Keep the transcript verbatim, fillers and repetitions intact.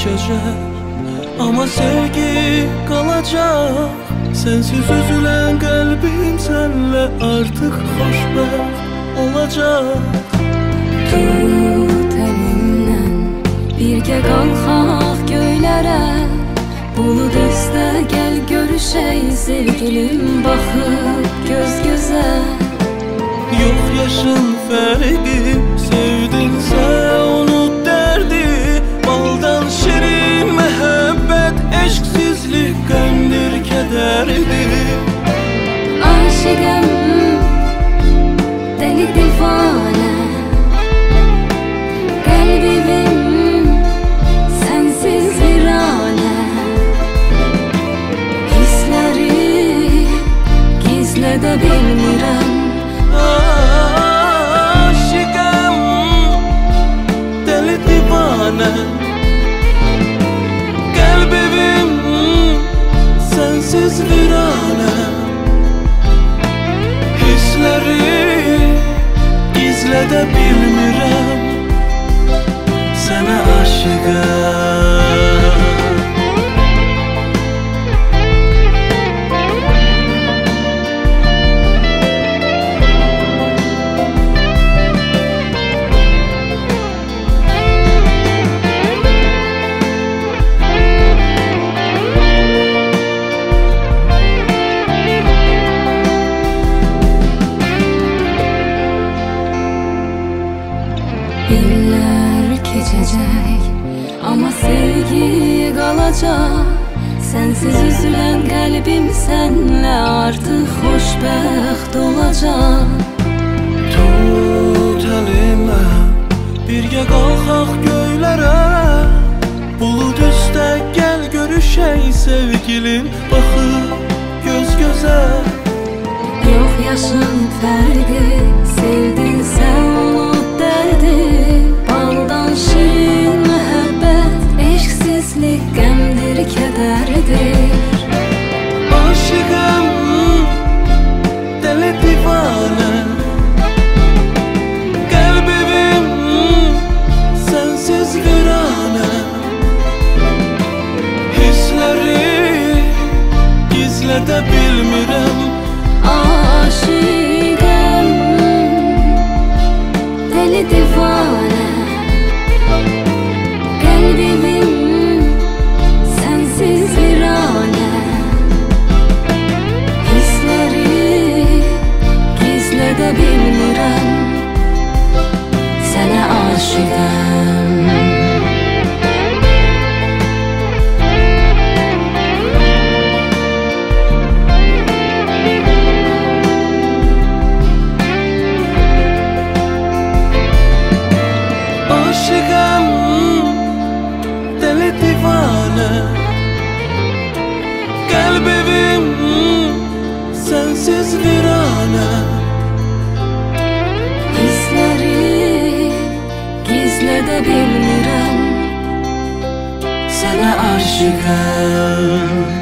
geçecek ama sevgi kalacak. Sensiz üzülen kalbim senle artık hoşbəxt olacak. Tut elimden, birgə qalxaq göylərə. Bulud üstə gəl görüşək sevgilim, baxıb göz gözə. Yok yaşın fərqi, sevdinsə unut dərdi. Baldan şirin məhəbbət, eşqsizlik qəmdir, kədərdir. Aşıqım, deli divane, qəlbim sensiz virane. Hisləri gizlə də bilmirəm. Aşıqım, deli divane, qəlbim sensiz virane. Hisləri gizlə də bilmirəm, sənə aşıqım. İllər keçəcək, amma sevgi qalacaq. Sensiz üzülən qəlbim sənlə artıq xoşbəxt olacaq. Tut əlimə, birgə qalxaq göylərə. Bulud üstə gəl görüşək sevgilim, baxıb göz gözə. Yox yaşın fərqi, sevdinsə unut dərdi. Baldan şirin məhəbbət, eşqsizlik qəmdir, kədərdir. Aşıqım, deli divane, qəlbim sensiz virane. Hisləri gizlə də bilmirəm. Aşıqım, deli divane, qəlbim sensiz virane. Hisləri gizlə də bilmirəm, sənə aşıqım. Aşıqım, deli divane, qəlbim sensiz virane. Hisləri gizlə də bilmirəm, Sənə aşıqım.